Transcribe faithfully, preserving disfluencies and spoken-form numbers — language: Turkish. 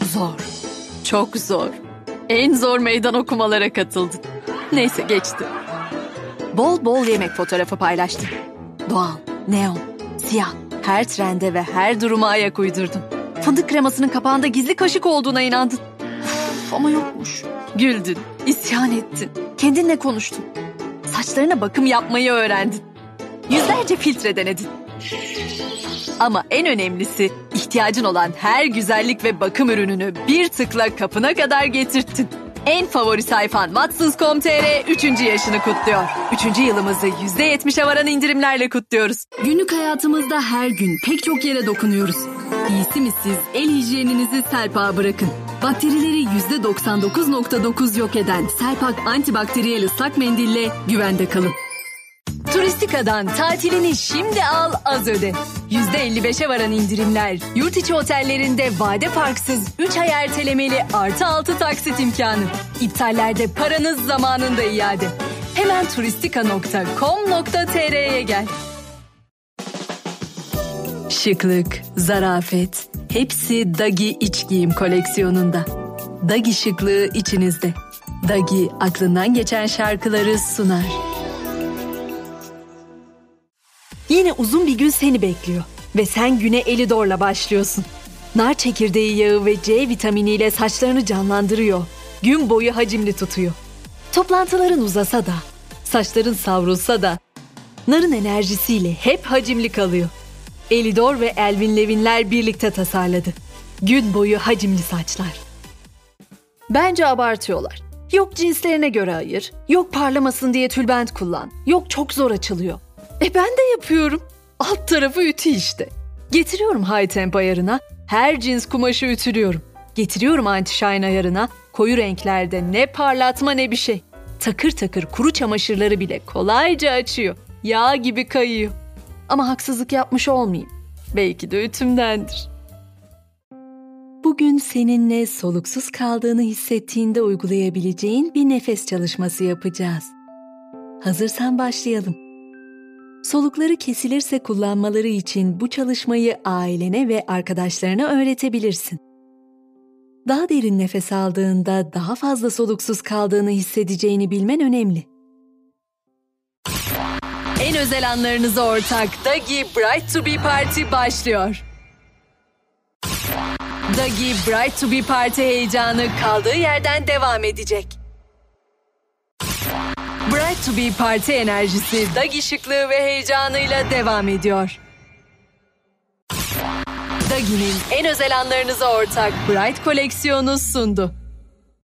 Zor. Çok zor. En zor meydan okumalara katıldım. Neyse geçti. Bol bol yemek fotoğrafı paylaştım. Doğal, neon, siyah. Her trende ve her duruma ayak uydurdum. Fındık kremasının kapağında gizli kaşık olduğuna inandın. Uf, ama yokmuş. Güldün, isyan ettin. Kendinle konuştun. Saçlarına bakım yapmayı öğrendin. Yüzlerce filtre denedin. Ama en önemlisi ihtiyacın olan her güzellik ve bakım ürününü bir tıkla kapına kadar getirttin. En favori sayfan Watsons nokta com nokta tr üçüncü yaşını kutluyor. Üçüncü yılımızı yüzde yetmişe varan indirimlerle kutluyoruz. Günlük hayatımızda her gün pek çok yere dokunuyoruz. İyisi mi siz el hijyeninizi Selpak'a bırakın. Bakterileri yüzde doksan dokuz nokta dokuz yok eden Selpak antibakteriyel ıslak mendille güvende kalın. Turistika'dan tatilini şimdi al, az öde. yüzde elli beşe varan indirimler, yurt içi otellerinde vade farksız üç ay ertelemeli artı altı taksit imkanı. İptallerde paranız zamanında iade. Hemen turistika nokta com nokta tr'ye gel. Şıklık, zarafet, hepsi Dagi iç giyim koleksiyonunda. Dagi şıklığı içinizde. Dagi aklından geçen şarkıları sunar. Yine uzun bir gün seni bekliyor ve sen güne Elidor'la başlıyorsun. Nar çekirdeği yağı ve C vitaminiyle saçlarını canlandırıyor. Gün boyu hacimli tutuyor. Toplantıların uzasa da, saçların savrulsa da, narın enerjisiyle hep hacimli kalıyor. Elidor ve Elvin Levin'ler birlikte tasarladı. Gün boyu hacimli saçlar. Bence abartıyorlar. Yok cinslerine göre ayır, yok parlamasın diye tülbent kullan, yok çok zor açılıyor. E ben de yapıyorum. Alt tarafı ütü işte. Getiriyorum high temp ayarına, her cins kumaşı ütülüyorum. Getiriyorum anti-shine ayarına, koyu renklerde ne parlatma ne bir şey. Takır takır kuru çamaşırları bile kolayca açıyor. Yağ gibi kayıyor. Ama haksızlık yapmış olmayayım. Belki de ütümdendir. Bugün seninle soluksuz kaldığını hissettiğinde uygulayabileceğin bir nefes çalışması yapacağız. Hazırsan başlayalım. Solukları kesilirse kullanmaları için bu çalışmayı ailene ve arkadaşlarına öğretebilirsin. Daha derin nefes aldığında daha fazla soluksuz kaldığını hissedeceğini bilmen önemli. En özel anlarınıza ortak Dagi Bright to Be Party başlıyor. Dagi Bright to Be Party heyecanı kaldığı yerden devam edecek. Bright to Be Party enerjisi Dagi şıklığı ve heyecanıyla devam ediyor. Dagi'nin en özel anlarınıza ortak Bright koleksiyonu sundu.